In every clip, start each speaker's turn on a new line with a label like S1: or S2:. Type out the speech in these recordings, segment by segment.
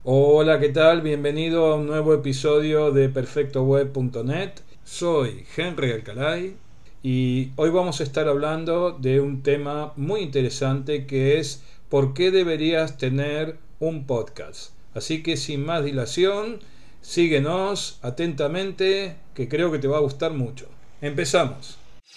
S1: Hola, ¿qué tal? Bienvenido a un nuevo episodio de perfectoweb.net. Soy Henry Alcalay y hoy vamos a estar hablando de un tema muy interesante que es ¿por qué deberías tener un podcast? Así que sin más dilación, síguenos atentamente que creo que te va a gustar mucho. Empezamos.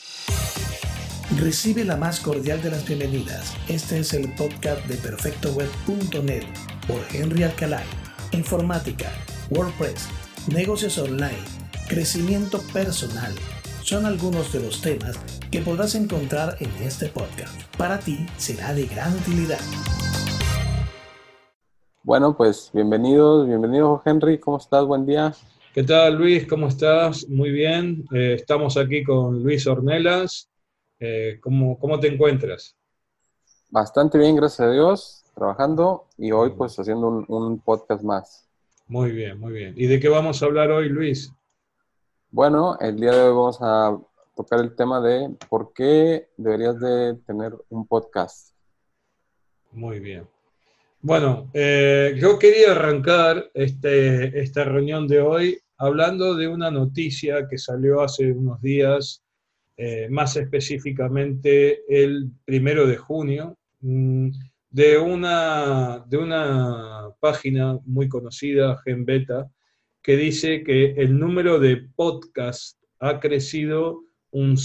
S2: Recibe la más cordial de las bienvenidas. Este es el podcast de perfectoweb.net por Henry Alcalay. Informática, WordPress, negocios online, crecimiento personal son algunos de los temas que podrás encontrar en este podcast. Para ti será de gran utilidad.
S3: Bueno, pues bienvenido Henry, ¿cómo estás? Buen día.
S1: ¿Qué tal, Luis? ¿Cómo estás? Muy bien. Estamos aquí con Luis Ornelas. ¿Cómo te encuentras?
S3: Bastante bien, gracias a Dios, trabajando y hoy pues haciendo un podcast más.
S1: Muy bien, muy bien. ¿Y de qué vamos a hablar hoy, Luis?
S3: Bueno, el día de hoy vamos a tocar el tema de por qué deberías de tener un podcast.
S1: Muy bien. Bueno, yo quería arrancar esta reunión de hoy hablando de una noticia que salió hace unos días, más específicamente el 1 de junio, de una página muy conocida, GenBeta, que dice que el número de podcasts ha crecido un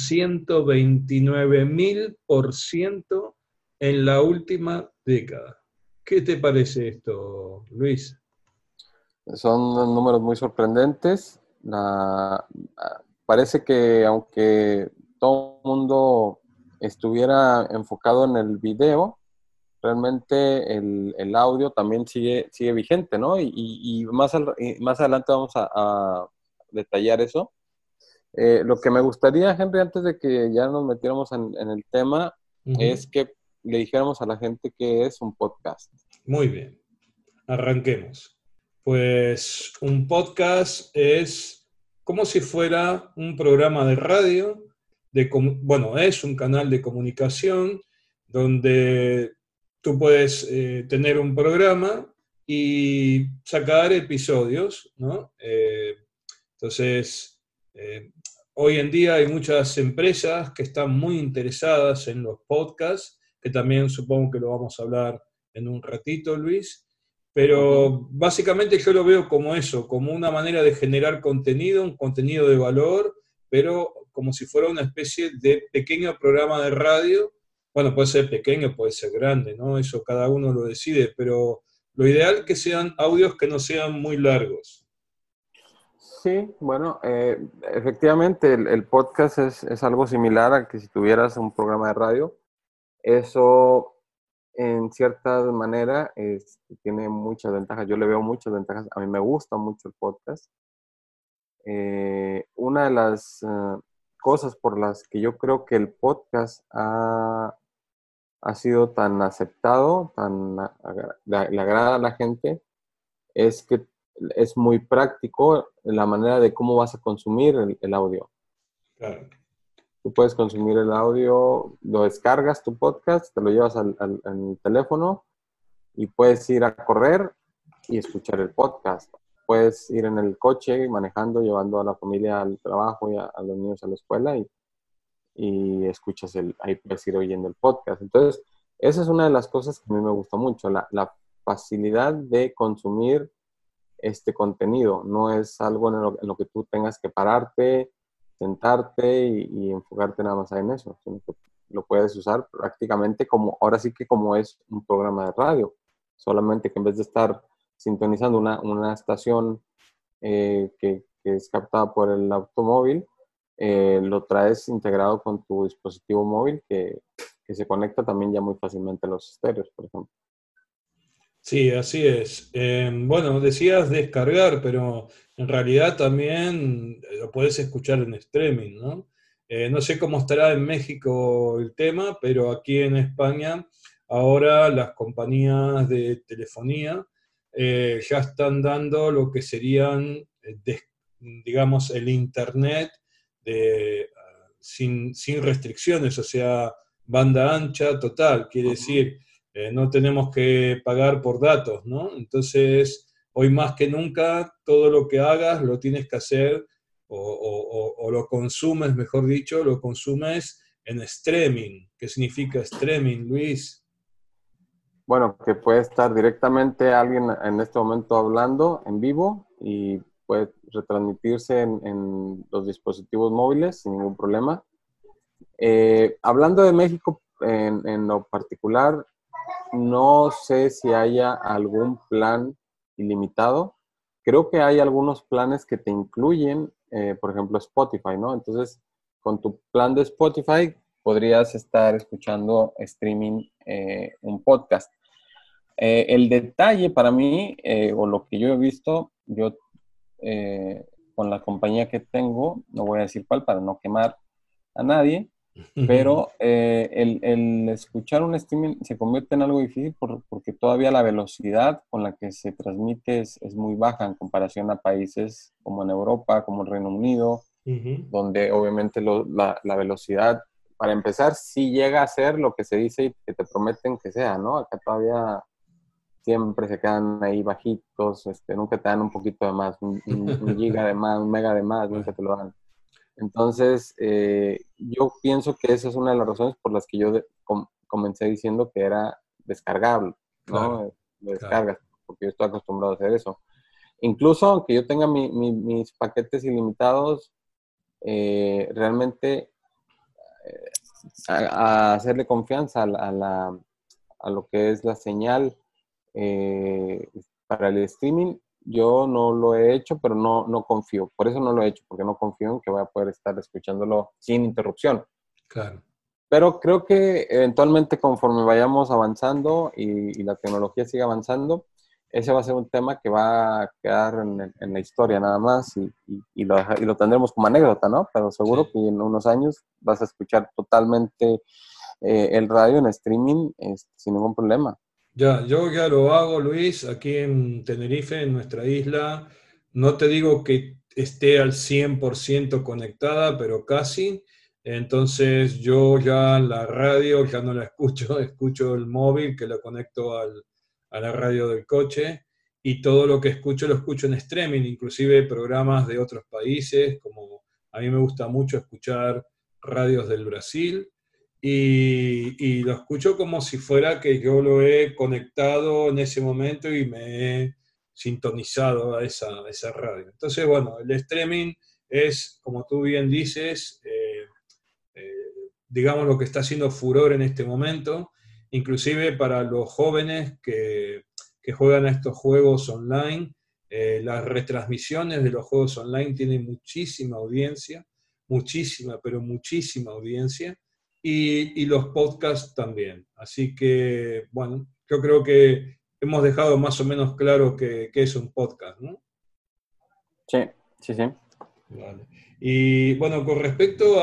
S1: 129.000% en la última década. ¿Qué te parece esto, Luis?
S3: Son números muy sorprendentes. Parece que aunque todo el mundo estuviera enfocado en el video, realmente el audio también sigue vigente, ¿no? Y más adelante vamos a detallar eso. Lo que me gustaría, Henry, antes de que ya nos metiéramos en el tema,
S1: Ujú.
S3: es que le dijéramos a la gente que es un podcast.
S1: Muy bien, arranquemos. Pues un podcast es como si fuera un programa de radio, bueno, es un canal de comunicación donde tú puedes tener un programa y sacar episodios, ¿no? Entonces, eh, hoy en día hay muchas empresas que están muy interesadas en los podcasts, que también supongo que lo vamos a hablar en un ratito, Luis,
S3: Ujú.
S1: pero básicamente yo lo veo como eso, como una manera de generar contenido, un contenido de valor, pero como si fuera una especie de pequeño programa de radio. Bueno, puede ser pequeño, puede ser grande, ¿no? Eso cada uno lo decide, pero lo ideal es que sean audios que no sean muy largos.
S3: Sí, bueno, efectivamente el podcast es algo similar a que si tuvieras un programa de radio. Eso, en cierta manera, tiene muchas ventajas. Yo le veo muchas ventajas. A mí me gusta mucho el podcast. Una de las cosas por las que yo creo que el podcast ha sido tan aceptado, le agrada a la gente, es que es muy práctico la manera de cómo vas a consumir el audio.
S1: Claro.
S3: Tú puedes consumir el audio, lo descargas tu podcast, te lo llevas al teléfono y puedes ir a correr y escuchar el podcast. Puedes ir en el coche manejando, llevando a la familia al trabajo y a los niños a la escuela y escuchas ahí puedes ir oyendo el podcast. Entonces, esa es una de las cosas que a mí me gusta mucho, la facilidad de consumir este contenido. No es algo en lo que tú tengas que pararte, sentarte y enfocarte nada más en eso, sino que lo puedes usar prácticamente como, ahora sí que como es un programa de radio, solamente que en vez de estar sintonizando una estación que es captada por el automóvil, lo traes integrado con tu dispositivo móvil que se conecta también ya muy fácilmente a los estéreos, por ejemplo.
S1: Sí, así es. Bueno, decías descargar, pero en realidad también lo puedes escuchar en streaming, ¿no? No sé cómo estará en México el tema, pero aquí en España ahora las compañías de telefonía ya están dando lo que serían, digamos, el Internet sin restricciones, o sea, banda ancha total, quiere
S3: Uh -huh.
S1: decir no tenemos que pagar por datos, ¿no? Entonces, hoy más que nunca todo lo que hagas lo tienes que hacer o lo consumes, mejor dicho, lo consumes en streaming. ¿Qué significa streaming, Luis?
S3: Bueno, que puede estar directamente alguien en este momento hablando en vivo y puede retransmitirse en los dispositivos móviles sin ningún problema. Hablando de México en lo particular, no sé si haya algún plan ilimitado. Creo que hay algunos planes que te incluyen, por ejemplo, Spotify, ¿no? Entonces, con tu plan de Spotify podrías estar escuchando streaming un podcast. El detalle para mí, o lo que yo he visto, yo con la compañía que tengo, no voy a decir cuál para no quemar a nadie, pero el escuchar un streaming se convierte en algo difícil porque todavía la velocidad con la que se transmite es muy baja en comparación a países como en Europa, como el Reino Unido, donde obviamente la velocidad, para empezar, sí llega a ser lo que se dice y que te prometen que sea, ¿no? Acá todavía siempre se quedan ahí bajitos, nunca te dan un poquito de más, un giga de más, un mega de más, nunca te lo dan. Entonces, yo pienso que esa es una de las razones por las que yo comencé diciendo que era descargable, ¿no?
S1: Claro,
S3: De
S1: claro.
S3: descargas, porque yo estoy acostumbrado a hacer eso. Incluso aunque yo tenga mis paquetes ilimitados, realmente a hacerle confianza a lo que es la señal para el streaming, yo no lo he hecho, pero no confío. Por eso no lo he hecho, porque no confío en que voy a poder estar escuchándolo sin interrupción.
S1: Claro.
S3: Pero creo que eventualmente conforme vayamos avanzando y la tecnología siga avanzando, ese va a ser un tema que va a quedar en la historia nada más y lo tendremos como anécdota, ¿no? Pero seguro
S1: Sí.
S3: que en unos años vas a escuchar totalmente el radio en streaming sin ningún problema.
S1: Ya, yo ya lo hago, Luis, aquí en Tenerife, en nuestra isla. No te digo que esté al 100% conectada, pero casi. Entonces yo ya la radio ya no la escucho, escucho el móvil que lo conecto a la radio del coche y todo lo que escucho lo escucho en streaming, inclusive programas de otros países, como a mí me gusta mucho escuchar radios del Brasil y lo escucho como si fuera que yo lo he conectado en ese momento y me he sintonizado a esa radio. Entonces, bueno, el streaming es, como tú bien dices, eh, digamos lo que está haciendo furor en este momento, inclusive para los jóvenes que juegan a estos juegos online. Las retransmisiones de los juegos online tienen muchísima audiencia, muchísima, pero muchísima audiencia, y los podcasts también. Así que, bueno, yo creo que hemos dejado más o menos claro qué es un podcast, ¿no?
S3: Sí, sí, sí.
S1: Vale. Y bueno, con respecto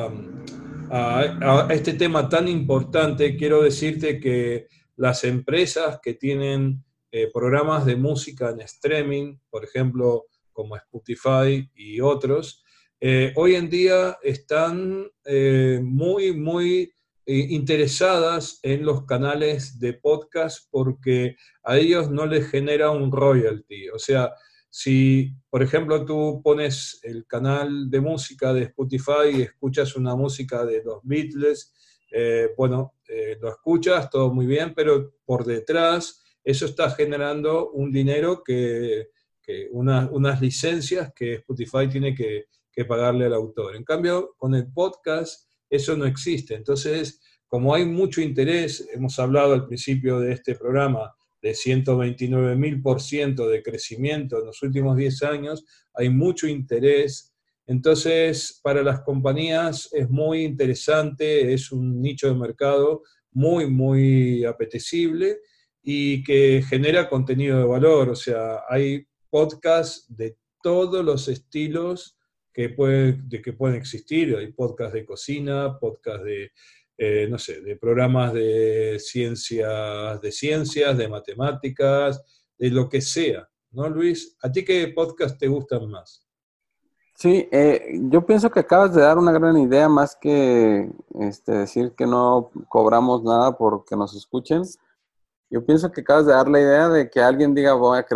S1: a este tema tan importante, quiero decirte que las empresas que tienen programas de música en streaming, por ejemplo, como Spotify y otros, hoy en día están muy interesadas en los canales de podcast porque a ellos no les genera un royalty. O sea, si, por ejemplo, tú pones el canal de música de Spotify y escuchas una música de los Beatles, lo escuchas, todo muy bien, pero por detrás eso está generando un dinero unas licencias que Spotify tiene que pagarle al autor. En cambio, con el podcast eso no existe. Entonces, como hay mucho interés, hemos hablado al principio de este programa, de 129.000% de crecimiento en los últimos 10 años, hay mucho interés. Entonces, para las compañías es muy interesante, es un nicho de mercado muy apetecible y que genera contenido de valor. O sea, hay podcasts de todos los estilos que pueden existir. Hay podcasts de cocina, podcasts no sé, de programas de ciencias, de matemáticas, de lo que sea, ¿no, Luis? ¿A ti qué podcast te gustan más?
S3: Sí, yo pienso que acabas de dar una gran idea, más que decir que no cobramos nada por que nos escuchen. Yo pienso que acabas de dar la idea de que alguien diga, voy a crear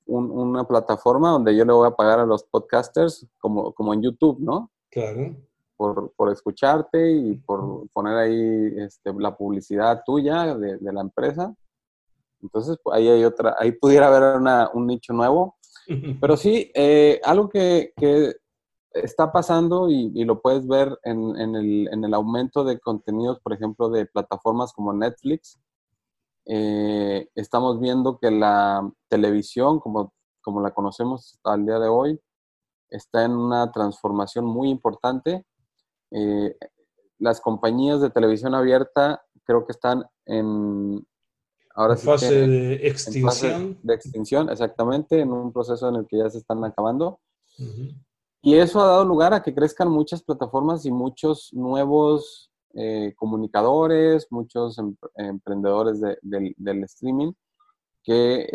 S3: una plataforma donde yo le voy a pagar a los podcasters como en YouTube, ¿no?
S1: Claro.
S3: Por escucharte y por poner ahí la publicidad tuya de la empresa. Entonces, pues, ahí pudiera haber un nicho nuevo. Pero sí, algo que está pasando y lo puedes ver en el aumento de contenidos, por ejemplo, de plataformas como Netflix. Estamos viendo que la televisión, como la conocemos al día de hoy, está en una transformación muy importante. Las compañías de televisión abierta creo que están ahora
S1: En
S3: sí que
S1: fase de
S3: en fase
S1: extinción.
S3: de extinción, exactamente, en un proceso en el que ya se están acabando.
S1: Uh-huh.
S3: Y eso ha dado lugar a que crezcan muchas plataformas y muchos nuevos comunicadores, muchos emprendedores del streaming que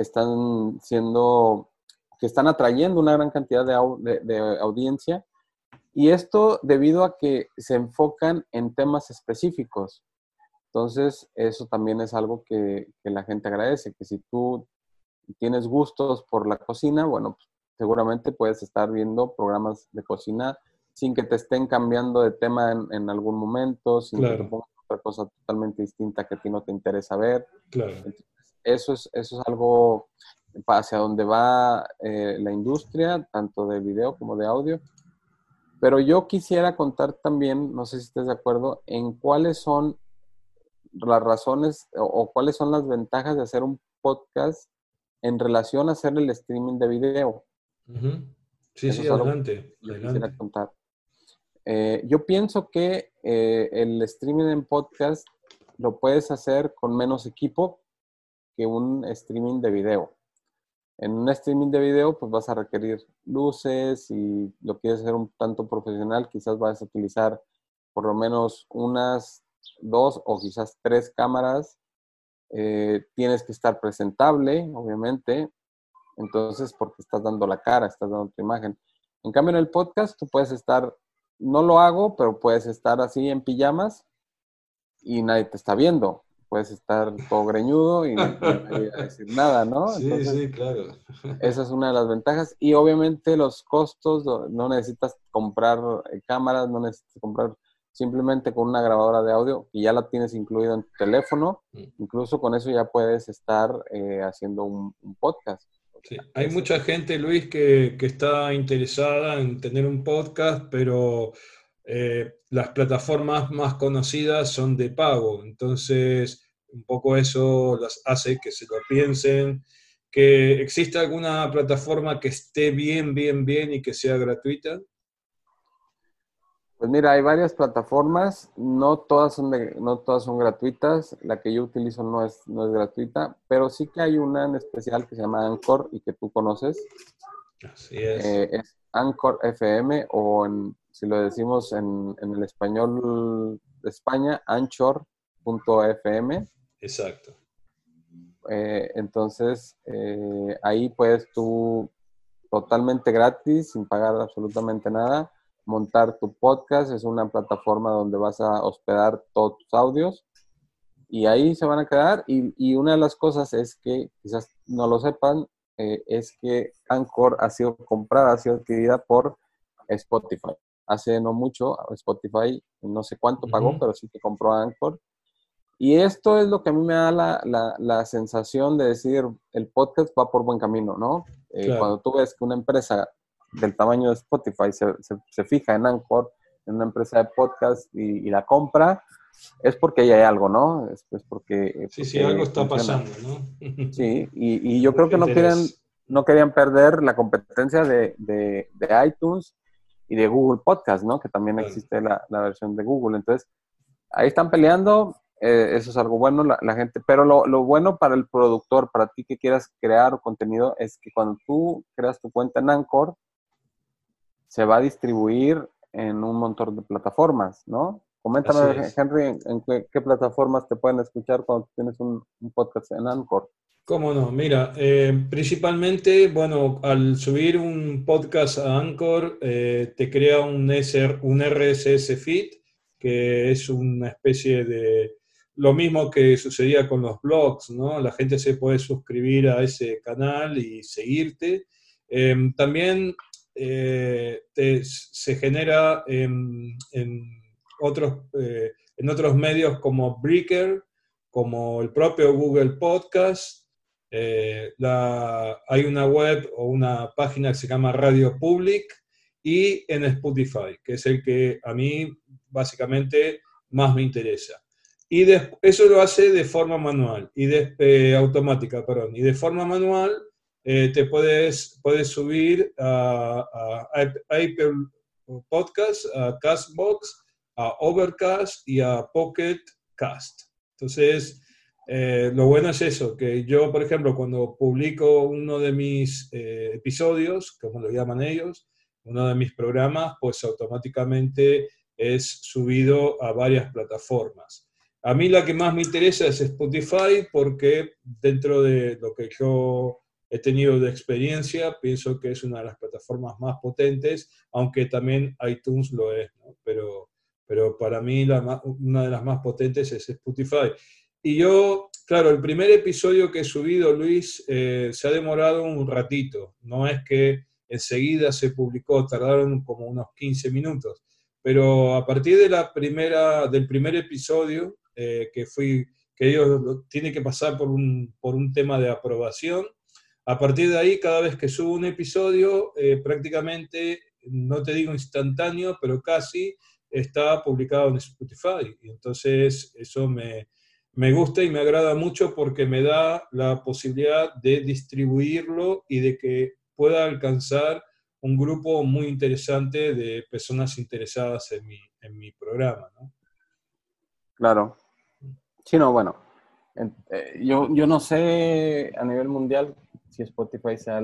S3: están atrayendo una gran cantidad de audiencia. Y esto debido a que se enfocan en temas específicos. Entonces, eso también es algo que la gente agradece, que si tú tienes gustos por la cocina, bueno, pues, seguramente puedes estar viendo programas de cocina sin que te estén cambiando de tema en algún momento, sin que te
S1: Claro,
S3: pongan otra cosa totalmente distinta que a ti no te interesa ver.
S1: claro.
S3: Entonces, eso es algo hacia donde va la industria, tanto de video como de audio. Pero yo quisiera contar también, no sé si estés de acuerdo, en cuáles son las razones o cuáles son las ventajas de hacer un podcast en relación a hacer el streaming de video.
S1: Uh-huh. Sí,
S3: Eso
S1: sí,
S3: es algo
S1: adelante,
S3: que yo quisiera
S1: adelante.
S3: contar. Yo pienso que el streaming en podcast lo puedes hacer con menos equipo que un streaming de video. En un streaming de video, pues vas a requerir luces y lo quieres hacer un tanto profesional, quizás vas a utilizar por lo menos unas 2 o quizás 3 cámaras. Tienes que estar presentable, obviamente, entonces porque estás dando la cara, estás dando tu imagen. En cambio, en el podcast tú puedes estar, no lo hago, pero puedes estar así en pijamas y nadie te está viendo. Puedes estar todo greñudo y nadie va a decir nada, ¿no?
S1: Sí,
S3: Entonces,
S1: sí, claro.
S3: esa es una de las ventajas. Y obviamente los costos, no necesitas comprar cámaras, no necesitas comprar simplemente con una grabadora de audio y ya la tienes incluido en tu teléfono. Incluso con eso ya puedes estar haciendo un podcast.
S1: Sí. Hay mucha gente, Luis, que está interesada en tener un podcast, pero las plataformas más conocidas son de pago. Entonces, un poco eso las hace que se lo piensen, que exista alguna plataforma que esté bien, bien, bien y que sea gratuita.
S3: Pues mira, hay varias plataformas, no todas son gratuitas. La que yo utilizo no es gratuita, pero sí que hay una en especial que se llama Anchor y que tú conoces.
S1: Así es.
S3: Es Anchor FM o si lo decimos en el español de España, Anchor.fm.
S1: Exacto.
S3: Entonces, ahí puedes tú totalmente gratis, sin pagar absolutamente nada, montar tu podcast. Es una plataforma donde vas a hospedar todos tus audios y ahí se van a quedar. Y una de las cosas es que, quizás no lo sepan, es que Anchor ha sido comprada, ha sido adquirida por Spotify. Hace no mucho, Spotify, no sé cuánto pagó, pero sí que compró Anchor. Y esto es lo que a mí me da la sensación de decir, el podcast va por buen camino, ¿no?
S1: Claro.
S3: Cuando tú ves que una empresa del tamaño de Spotify se fija en Anchor, en una empresa de podcast y la compra, es porque ahí hay algo, ¿no? Es porque
S1: Sí, algo está
S3: funciona.
S1: pasando, ¿no?
S3: Sí, y yo creo
S1: Mucho
S3: que
S1: interés.
S3: no querían perder la competencia de iTunes y de Google Podcast, ¿no? Que también
S1: Claro.
S3: existe la versión de Google. Entonces, ahí están peleando. Eso es algo bueno, la gente. Pero lo bueno para el productor, para ti que quieras crear contenido, es que cuando tú creas tu cuenta en Anchor, se va a distribuir en un montón de plataformas, ¿no?
S1: Así
S3: Coméntame,
S1: es.
S3: Henry, en qué plataformas te pueden escuchar cuando tienes un podcast en Anchor.
S1: ¿Cómo no? Mira, principalmente, bueno, al subir un podcast a Anchor, te crea un RSS feed, que es una especie lo mismo que sucedía con los blogs, ¿no? La gente se puede suscribir a ese canal y seguirte. También se genera en otros medios como Breaker, como el propio Google Podcast. Hay una web o una página que se llama Radio Public, y en Spotify, que es el que a mí básicamente más me interesa. Y eso lo hace de forma manual, automática, perdón. Y de forma manual te puedes subir a Apple Podcast, a Castbox, a Overcast y a Pocket Cast. Entonces, lo bueno es eso, que yo, por ejemplo, cuando publico uno de mis episodios, como lo llaman ellos, uno de mis programas, pues automáticamente es subido a varias plataformas. A mí la que más me interesa es Spotify, porque dentro de lo que yo he tenido de experiencia, pienso que es una de las plataformas más potentes, aunque también iTunes lo es, ¿no? Pero para mí una de las más potentes es Spotify. Y yo, claro, el primer episodio que he subido, Luis, se ha demorado un ratito. No es que enseguida se publicó, tardaron como unos 15 minutos. Pero a partir de del primer episodio, que ellos tienen que pasar por un tema de aprobación, a partir de ahí, cada vez que subo un episodio, prácticamente, no te digo instantáneo, pero casi, está publicado en Spotify. Y entonces eso me gusta y me agrada mucho, porque me da la posibilidad de distribuirlo y de que pueda alcanzar un grupo muy interesante de personas interesadas en mi programa, ¿no?
S3: Claro. Sí, no, bueno. Yo no sé a nivel mundial si Spotify sea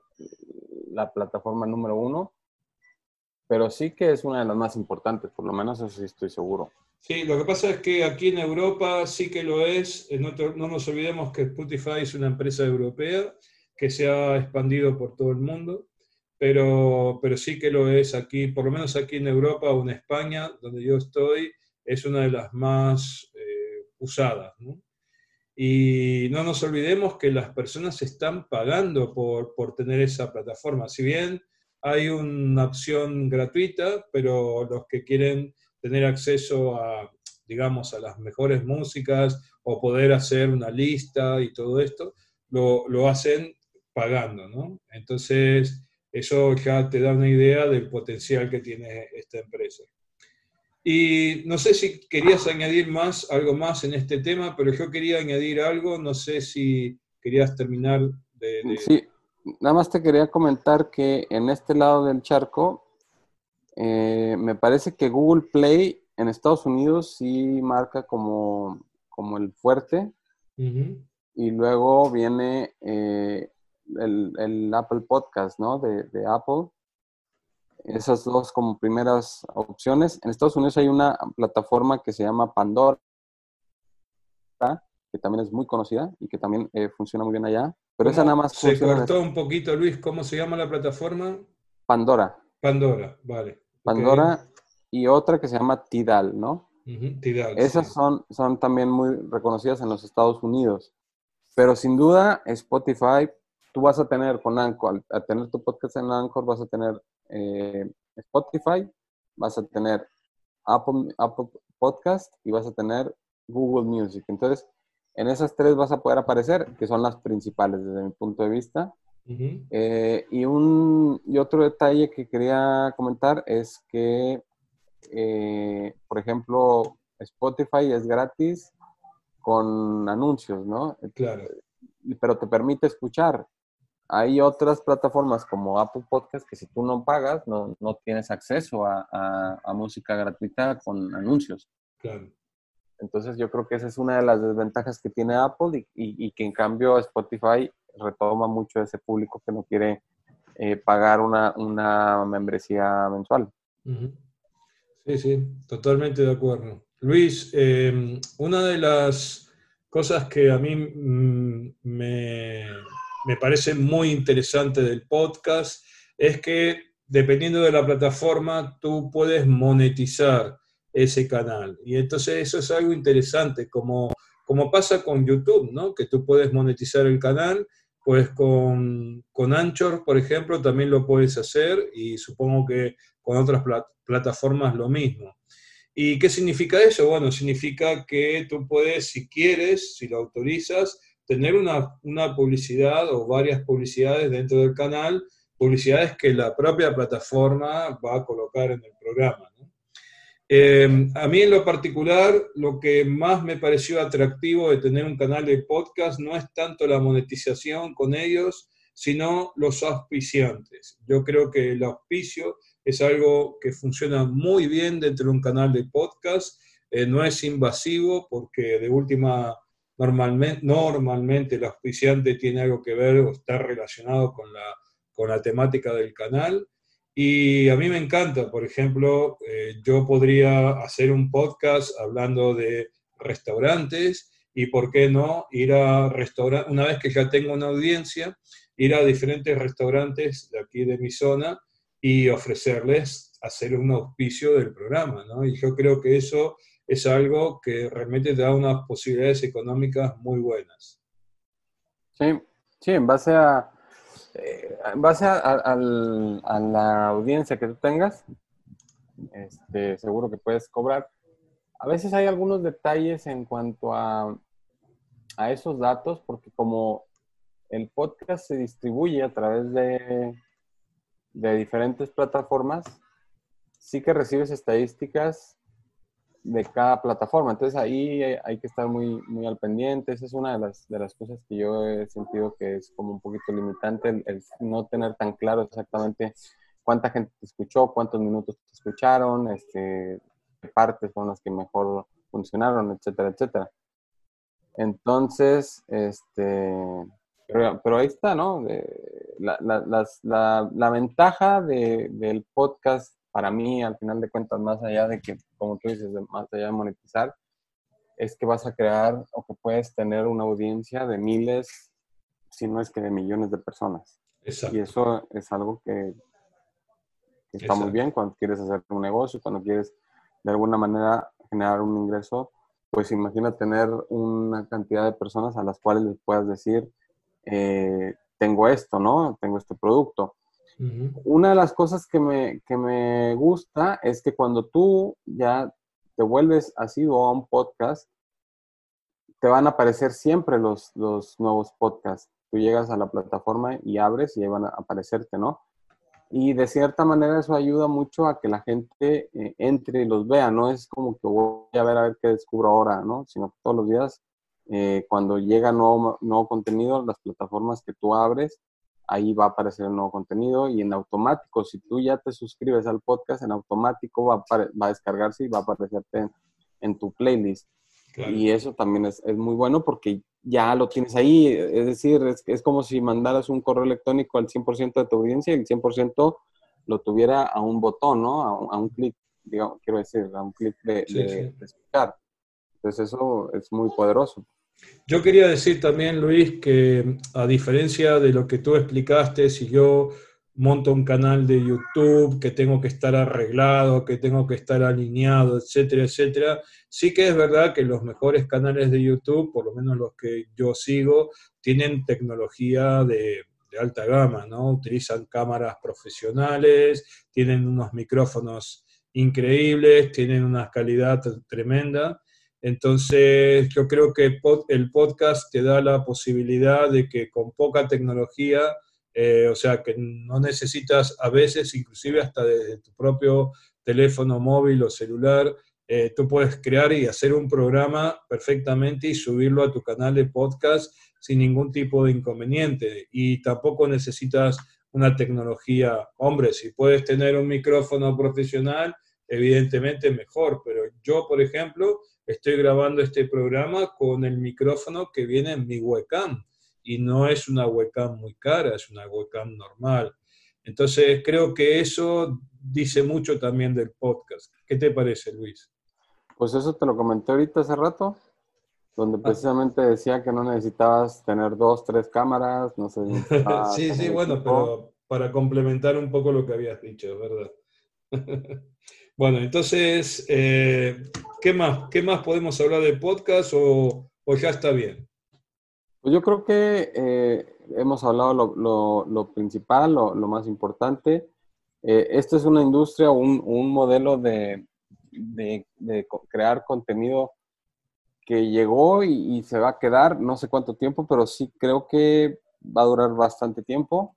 S3: la plataforma número 1, pero sí que es una de las más importantes, por lo menos eso sí estoy seguro.
S1: Sí, lo que pasa es que aquí en Europa sí que lo es. No nos olvidemos que Spotify es una empresa europea que se ha expandido por todo el mundo, pero sí que lo es aquí, por lo menos aquí en Europa o en España, donde yo estoy, es una de las más usadas, ¿no? Y no nos olvidemos que las personas están pagando por tener esa plataforma. Si bien hay una opción gratuita, pero los que quieren tener acceso digamos, a las mejores músicas o poder hacer una lista y todo esto, lo hacen pagando, ¿no? Entonces, eso ya te da una idea del potencial que tiene esta empresa. Y no sé si querías añadir algo más en este tema, pero yo quería añadir algo, no sé si querías terminar
S3: Sí, nada más te quería comentar que en este lado del charco, me parece que Google Play en Estados Unidos sí marca como el fuerte.
S1: Uh-huh.
S3: Y luego viene el Apple Podcast, ¿no? De Apple. Esas dos como primeras opciones. En Estados Unidos hay una plataforma que se llama Pandora, que también es muy conocida y que también funciona muy bien allá. Pero esa nada más
S1: se
S3: funciona.
S1: cortó un poquito, Luis. ¿Cómo se llama la plataforma?
S3: Pandora.
S1: Pandora, vale.
S3: Pandora,
S1: Okay.
S3: Y otra que se llama Tidal, ¿no?
S1: Uh-huh. Tidal,
S3: esas
S1: sí.
S3: son también muy reconocidas en los Estados Unidos. Pero sin duda, Spotify, tú vas a tener con Anchor, al tener tu podcast en Anchor, vas a tener Spotify, vas a tener Apple Podcast y vas a tener Google Music. Entonces, en esas tres vas a poder aparecer, que son las principales desde mi punto de vista.
S1: Uh-huh.
S3: Y otro detalle que quería comentar es que, por ejemplo, Spotify es gratis con anuncios, ¿no?
S1: Claro.
S3: Pero te permite escuchar. Hay otras plataformas como Apple Podcast que si tú no pagas, no tienes acceso a música gratuita con anuncios.
S1: Claro.
S3: Entonces yo creo que esa es una de las desventajas que tiene Apple y que en cambio Spotify retoma mucho ese público que no quiere pagar una membresía mensual.
S1: Uh-huh. Sí, sí, totalmente de acuerdo. Luis, una de las cosas que a mí me parece muy interesante del podcast es que, dependiendo de la plataforma, tú puedes monetizar ese canal. Y entonces eso es algo interesante, como pasa con YouTube, ¿no? Que tú puedes monetizar el canal, pues con Anchor, por ejemplo, también lo puedes hacer y supongo que con otras plataformas lo mismo. ¿Y qué significa eso? Bueno, significa que tú puedes, si quieres, si lo autorizas, tener una publicidad o varias publicidades dentro del canal, publicidades que la propia plataforma va a colocar en el programa, ¿no? A mí en lo particular, lo que más me pareció atractivo de tener un canal de podcast no es tanto la monetización con ellos, sino los auspiciantes. Yo creo que el auspicio es algo que funciona muy bien dentro de un canal de podcast, no es invasivo porque de última, normalmente el auspiciante tiene algo que ver o está relacionado con la temática del canal. Y a mí me encanta, por ejemplo, yo podría hacer un podcast hablando de restaurantes y, ¿por qué no?, ir a restaurantes, una vez que ya tengo una audiencia, ir a diferentes restaurantes de aquí de mi zona y ofrecerles hacer un auspicio del programa, ¿no? Y yo creo que eso es algo que realmente te da unas posibilidades económicas muy buenas.
S3: Sí, sí, en base a la audiencia que tú tengas, seguro que puedes cobrar. A veces hay algunos detalles en cuanto a esos datos, porque como el podcast se distribuye a través de diferentes plataformas, sí que recibes estadísticas de cada plataforma. Entonces ahí hay que estar muy, muy al pendiente. Esa es una de las cosas que yo he sentido que es como un poquito limitante, el no tener tan claro exactamente cuánta gente te escuchó, cuántos minutos te escucharon, qué partes son las que mejor funcionaron, etcétera, etcétera. Entonces, pero ahí está, ¿no? La ventaja del podcast, para mí, al final de cuentas, más allá de que, como tú dices, más allá de monetizar, es que vas a crear o que puedes tener una audiencia de miles, si no es que de millones de personas.
S1: Exacto.
S3: Y eso es algo que está muy bien cuando quieres hacer un negocio, cuando quieres de alguna manera generar un ingreso. Pues imagina tener una cantidad de personas a las cuales les puedas decir, tengo esto, ¿no? Tengo este producto. Uh-huh. Una de las cosas que me gusta es que cuando tú ya te vuelves asiduo a un podcast, te van a aparecer siempre los nuevos podcasts. Tú llegas a la plataforma y abres y ahí van a aparecerte, ¿no? Y de cierta manera eso ayuda mucho a que la gente entre y los vea. No es como que voy a ver qué descubro ahora, ¿no? Sino que todos los días, cuando llega nuevo contenido, las plataformas que tú abres, ahí va a aparecer el nuevo contenido y en automático, si tú ya te suscribes al podcast, en automático va a descargarse y va a aparecerte en tu playlist. Claro. Y eso también es muy bueno porque ya lo tienes ahí. Es decir, es como si mandaras un correo electrónico al 100% de tu audiencia y el 100% lo tuviera a un botón, ¿no? A un clic, digamos, quiero decir, a un clic de escuchar. Entonces eso es muy poderoso.
S1: Yo quería decir también, Luis, que a diferencia de lo que tú explicaste, si yo monto un canal de YouTube, que tengo que estar arreglado, que tengo que estar alineado, etcétera, etcétera, sí que es verdad que los mejores canales de YouTube, por lo menos los que yo sigo, tienen tecnología de alta gama, ¿no? Utilizan cámaras profesionales, tienen unos micrófonos increíbles, tienen una calidad tremenda. Entonces, yo creo que el podcast te da la posibilidad de que con poca tecnología, o sea, que no necesitas a veces, inclusive hasta desde tu propio teléfono móvil o celular, tú puedes crear y hacer un programa perfectamente y subirlo a tu canal de podcast sin ningún tipo de inconveniente. Y tampoco necesitas una tecnología, hombre, si puedes tener un micrófono profesional, evidentemente mejor, pero yo, por ejemplo, estoy grabando este programa con el micrófono que viene en mi webcam y no es una webcam muy cara, es una webcam normal. Entonces creo que eso dice mucho también del podcast. ¿Qué te parece, Luis?
S3: Pues eso te lo comenté ahorita hace rato, donde precisamente decía que no necesitabas tener 2, 3 cámaras, no sé.
S1: Sí, bueno, pero para complementar un poco lo que habías dicho, ¿verdad? Bueno, entonces, ¿qué más podemos hablar del podcast o ya está bien?
S3: Pues yo creo que hemos hablado lo principal, lo más importante. Esta es una industria, un modelo de crear contenido que llegó y se va a quedar, no sé cuánto tiempo, pero sí creo que va a durar bastante tiempo.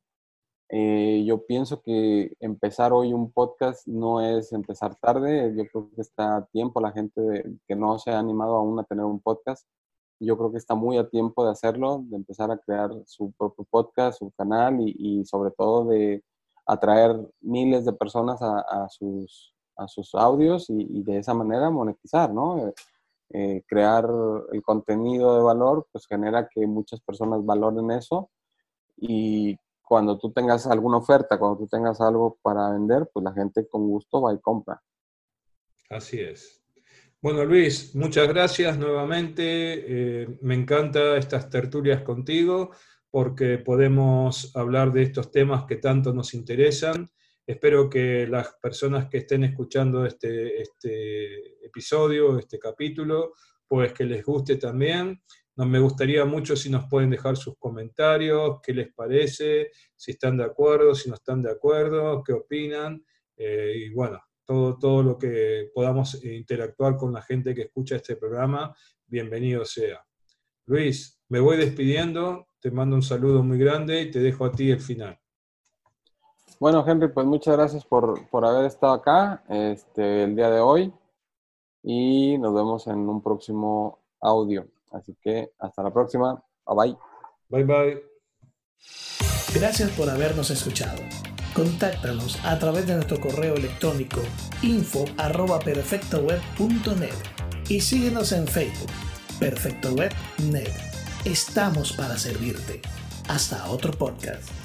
S3: Yo pienso que empezar hoy un podcast no es empezar tarde. Yo creo que está a tiempo la gente que no se ha animado aún a tener un podcast. Yo creo que está muy a tiempo de hacerlo, de empezar a crear su propio podcast, su canal y sobre todo de atraer miles de personas a sus audios y de esa manera monetizar, ¿no? Crear el contenido de valor pues genera que muchas personas valoren eso y cuando tú tengas alguna oferta, cuando tú tengas algo para vender, pues la gente con gusto va y compra.
S1: Así es. Bueno, Luis, muchas gracias nuevamente. Me encantan estas tertulias contigo porque podemos hablar de estos temas que tanto nos interesan. Espero que las personas que estén escuchando este episodio, este capítulo, pues que les guste también. Me gustaría mucho si nos pueden dejar sus comentarios, qué les parece, si están de acuerdo, si no están de acuerdo, qué opinan. Y bueno, todo lo que podamos interactuar con la gente que escucha este programa, bienvenido sea. Luis, me voy despidiendo, te mando un saludo muy grande y te dejo a ti el final.
S3: Bueno, Henry, pues muchas gracias por haber estado acá el día de hoy y nos vemos en un próximo audio. Así que hasta la próxima. Bye bye.
S1: Bye bye.
S2: Gracias por habernos escuchado. Contáctanos a través de nuestro correo electrónico info@perfectoweb.net y síguenos en Facebook, Perfecto Web Net. Estamos para servirte. Hasta otro podcast.